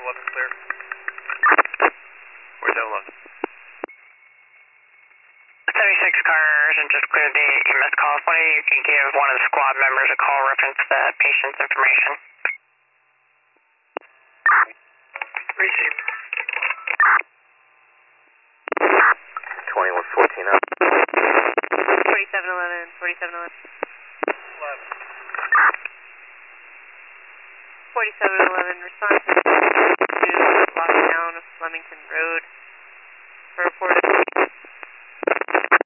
4711 clear. 4711. 76 cars and just cleared the EMS call. If one of you can give one of the squad members a call reference the patient's information. Received. 2114 up. 4711, 4711. 4711, respond to lockdown of Flemington Road. Reported